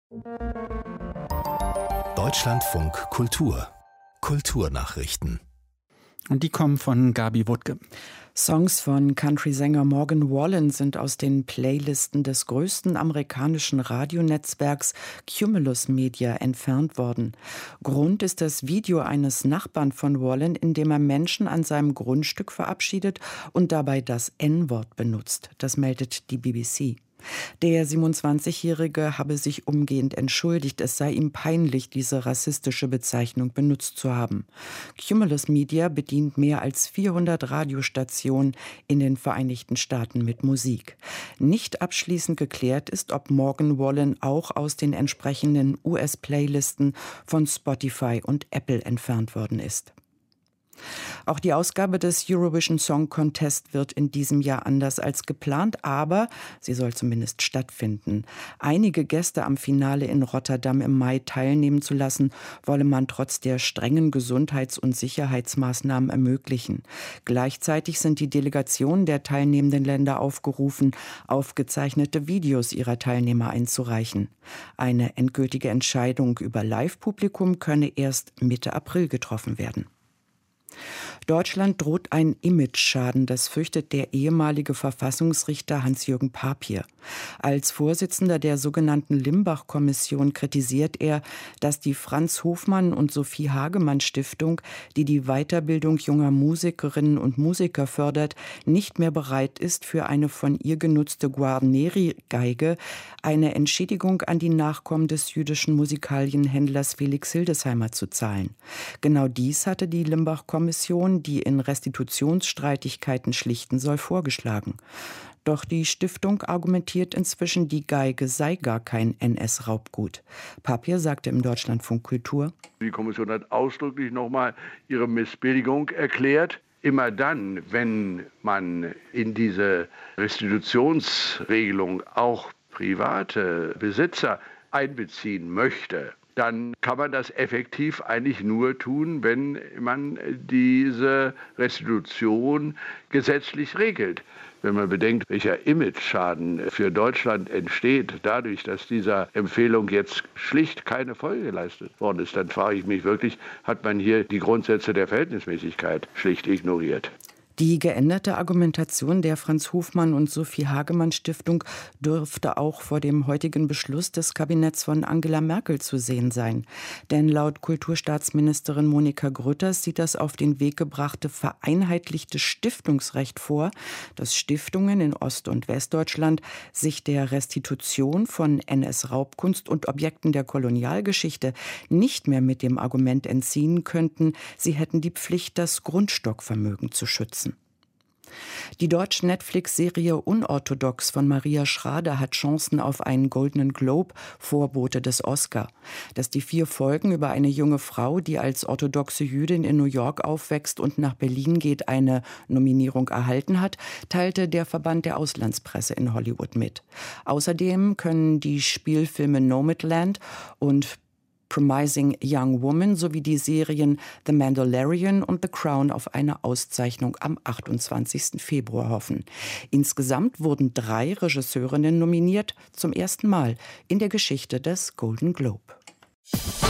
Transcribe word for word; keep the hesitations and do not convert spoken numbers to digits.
Deutschlandfunk Kultur. Kulturnachrichten. Und die kommen von Gabi Wuttke. Songs von Country-Sänger Morgan Wallen sind aus den Playlisten des größten amerikanischen Radionetzwerks Cumulus Media entfernt worden. Grund ist das Video eines Nachbarn von Wallen, in dem er Menschen an seinem Grundstück verabschiedet und dabei das En-Wort benutzt. Das meldet die B B C. Der siebenundzwanzigjährige habe sich umgehend entschuldigt, es sei ihm peinlich, diese rassistische Bezeichnung benutzt zu haben. Cumulus Media bedient mehr als vierhundert Radiostationen in den Vereinigten Staaten mit Musik. Nicht abschließend geklärt ist, ob Morgan Wallen auch aus den entsprechenden U S-Playlisten von Spotify und Apple entfernt worden ist. Auch die Ausgabe des Eurovision Song Contest wird in diesem Jahr anders als geplant, aber sie soll zumindest stattfinden. Einige Gäste am Finale in Rotterdam im Mai teilnehmen zu lassen, wolle man trotz der strengen Gesundheits- und Sicherheitsmaßnahmen ermöglichen. Gleichzeitig sind die Delegationen der teilnehmenden Länder aufgerufen, aufgezeichnete Videos ihrer Teilnehmer einzureichen. Eine endgültige Entscheidung über Live-Publikum könne erst Mitte April getroffen werden. Deutschland droht ein Imageschaden, das fürchtet der ehemalige Verfassungsrichter Hans-Jürgen Papier. Als Vorsitzender der sogenannten Limbach-Kommission kritisiert er, dass die Franz-Hofmann- und Sophie-Hagemann-Stiftung, die die Weiterbildung junger Musikerinnen und Musiker fördert, nicht mehr bereit ist, für eine von ihr genutzte Guarneri-Geige eine Entschädigung an die Nachkommen des jüdischen Musikalienhändlers Felix Hildesheimer zu zahlen. Genau dies hatte die Limbach-Kommission, die in Restitutionsstreitigkeiten schlichten soll, vorgeschlagen. Doch die Stiftung argumentiert inzwischen, die Geige sei gar kein N S-Raubgut. Papier sagte im Deutschlandfunk Kultur: Die Kommission hat ausdrücklich nochmal ihre Missbilligung erklärt. Immer dann, wenn man in diese Restitutionsregelung auch private Besitzer einbeziehen möchte, dann kann man das effektiv eigentlich nur tun, wenn man diese Restitution gesetzlich regelt. Wenn man bedenkt, welcher Imageschaden für Deutschland entsteht, dadurch, dass dieser Empfehlung jetzt schlicht keine Folge geleistet worden ist, dann frage ich mich wirklich, hat man hier die Grundsätze der Verhältnismäßigkeit schlicht ignoriert? Die geänderte Argumentation der Franz-Hofmann- und Sophie-Hagemann-Stiftung dürfte auch vor dem heutigen Beschluss des Kabinetts von Angela Merkel zu sehen sein. Denn laut Kulturstaatsministerin Monika Grütters sieht das auf den Weg gebrachte vereinheitlichte Stiftungsrecht vor, dass Stiftungen in Ost- und Westdeutschland sich der Restitution von N S-Raubkunst und Objekten der Kolonialgeschichte nicht mehr mit dem Argument entziehen könnten, sie hätten die Pflicht, das Grundstockvermögen zu schützen. Die deutsche Netflix-Serie Unorthodox von Maria Schrader hat Chancen auf einen Goldenen Globe, Vorbote des Oscar. Dass die vier Folgen über eine junge Frau, die als orthodoxe Jüdin in New York aufwächst und nach Berlin geht, eine Nominierung erhalten hat, teilte der Verband der Auslandspresse in Hollywood mit. Außerdem können die Spielfilme Nomadland und Promising Young Woman sowie die Serien The Mandalorian und The Crown auf eine Auszeichnung am achtundzwanzigsten Februar hoffen. Insgesamt wurden drei Regisseurinnen nominiert, zum ersten Mal in der Geschichte des Golden Globe.